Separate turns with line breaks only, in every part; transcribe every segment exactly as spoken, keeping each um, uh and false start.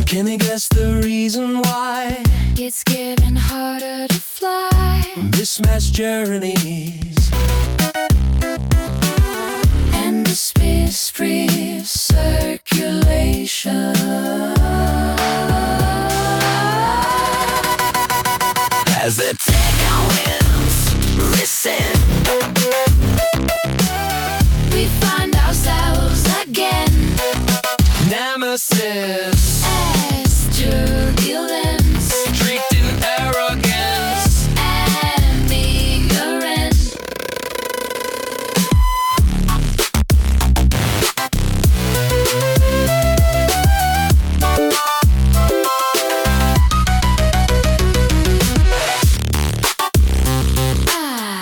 Can you guess the reason why
It's getting harder to fly,
this mass journeys
and the space free circulation
as the tailwinds listen.
we find ourselves again
Nemesis
as turbulence
tricked in arrogance.
and ignorance. Ah.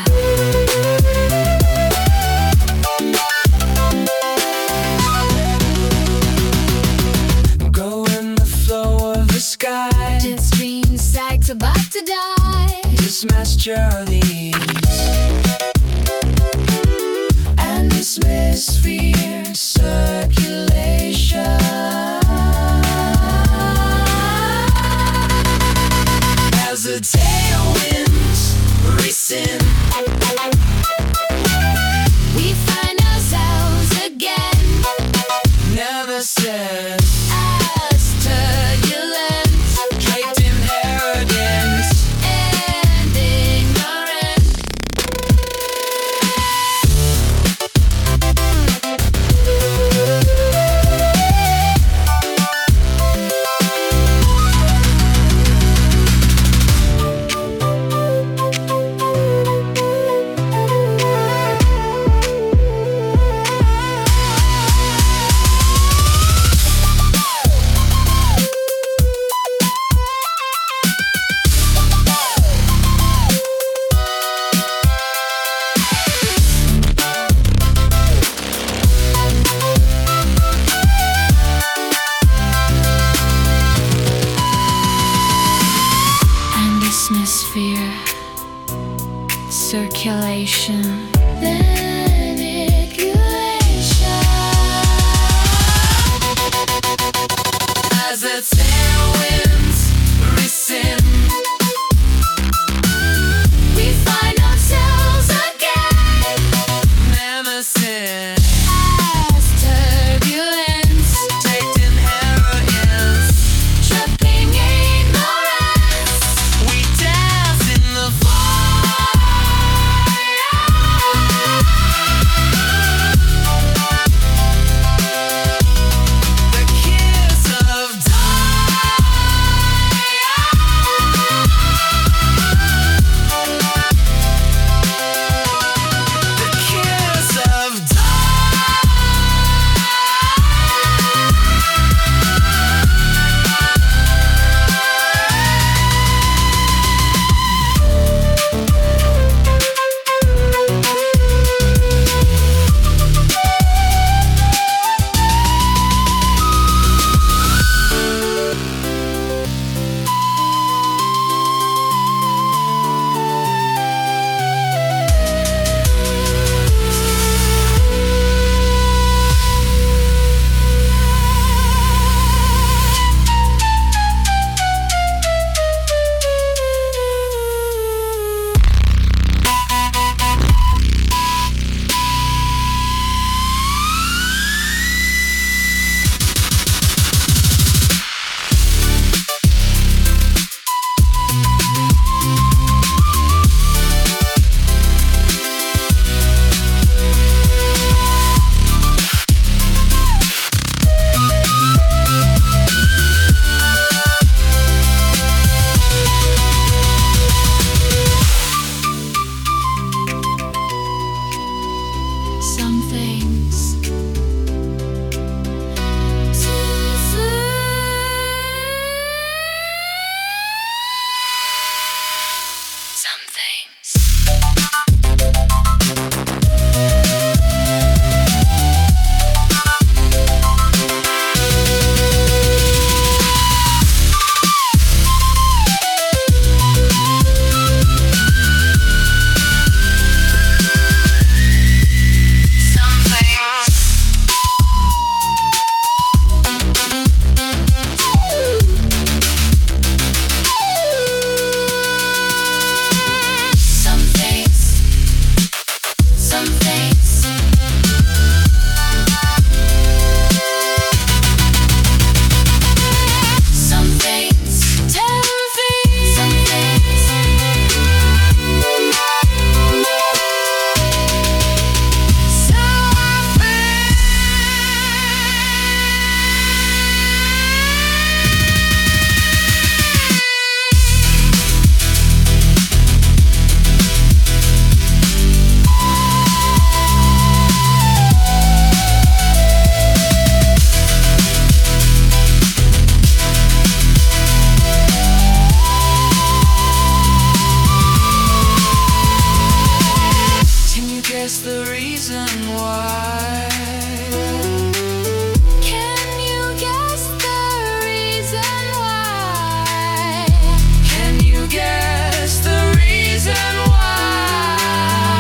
Go in the flow of the sky,
Just dream sacks about to die,
this mass journeys
and this
sphere circulation as the tailwinds rescind.
we find ourselves again
Nemesis
as turbulence
draped in arrogance.
and ignorance. And this atmosphere circulation manipulation
As the tailwinds rescind,
we find ourselves again
Nemesis
as turbulence
taked in arrogance.
tripping ignorance.
We dance in the fire, the kiss of the kiss of
Some things Some things
something. reason why?
Can you guess the reason why?
Can you guess the reason why?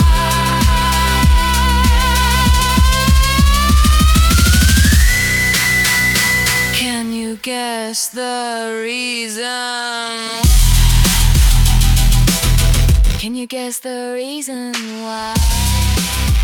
Can you guess the reason? Can you guess the reason why?